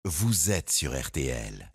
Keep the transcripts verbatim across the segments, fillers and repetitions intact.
vous êtes sur R T L.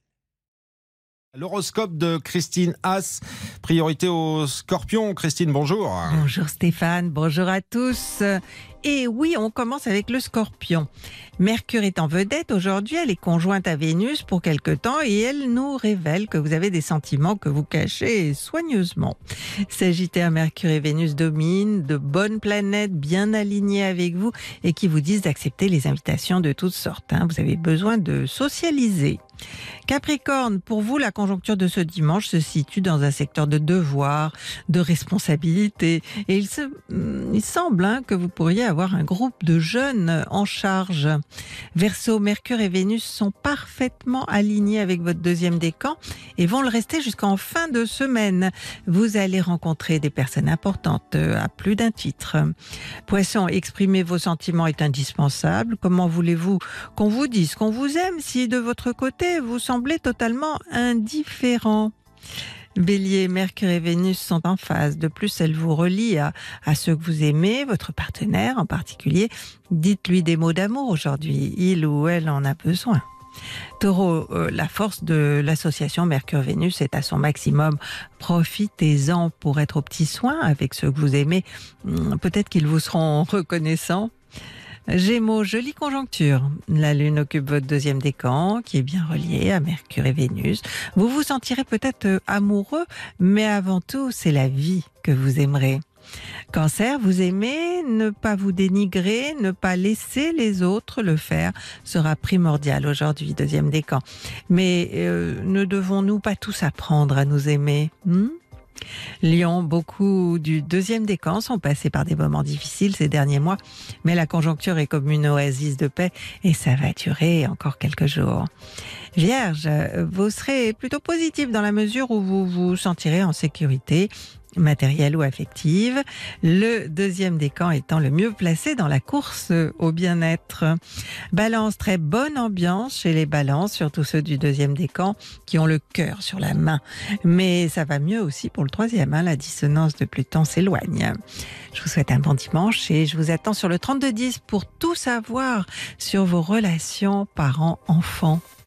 L'horoscope de Christine Haas, priorité aux scorpions. Christine, bonjour. Bonjour Stéphane, bonjour à tous. Et oui, on commence avec le scorpion. Mercure est en vedette aujourd'hui, elle est conjointe à Vénus pour quelque temps et elle nous révèle que vous avez des sentiments que vous cachez soigneusement. Sagittaire, Mercure et Vénus dominent, de bonnes planètes bien alignées avec vous et qui vous disent d'accepter les invitations de toutes sortes. Hein. Vous avez besoin de socialiser. Capricorne, pour vous, la conjoncture de ce dimanche se situe dans un secteur de devoir, de responsabilité. Et il, se, il semble hein, que vous pourriez avoir un groupe de jeunes en charge. Verseau, Mercure et Vénus sont parfaitement alignés avec votre deuxième décan et vont le rester jusqu'en fin de semaine. Vous allez rencontrer des personnes importantes à plus d'un titre. Poisson, exprimer vos sentiments est indispensable. Comment voulez-vous qu'on vous dise qu'on vous aime si de votre côté vous semblez totalement indifférent? Bélier, Mercure et Vénus sont en phase. De plus, elles vous relient à, à ceux que vous aimez, votre partenaire en particulier. Dites-lui des mots d'amour aujourd'hui. Il ou elle en a besoin. Taureau, euh, la force de l'association Mercure-Vénus est à son maximum. Profitez-en pour être aux petits soins avec ceux que vous aimez. Peut-être qu'ils vous seront reconnaissants. Gémeaux, jolie conjoncture. La Lune occupe votre deuxième décan, qui est bien relié à Mercure et Vénus. Vous vous sentirez peut-être amoureux, mais avant tout, c'est la vie que vous aimerez. Cancer, vous aimez, ne pas vous dénigrer, ne pas laisser les autres le faire sera primordial aujourd'hui, deuxième décan. Mais euh, ne devons-nous pas tous apprendre à nous aimer hmm Lion, beaucoup du deuxième décan sont passés par des moments difficiles ces derniers mois, mais la conjoncture est comme une oasis de paix et ça va durer encore quelques jours. Vierge, vous serez plutôt positif dans la mesure où vous vous sentirez en sécurité, matérielle ou affective, le deuxième décan étant le mieux placé dans la course au bien-être. Balance, très bonne ambiance chez les balances, surtout ceux du deuxième décan qui ont le cœur sur la main. Mais ça va mieux aussi pour le troisième, hein, la dissonance de Pluton s'éloigne. Je vous souhaite un bon dimanche et je vous attends sur le trente-deux dix pour tout savoir sur vos relations parents-enfants.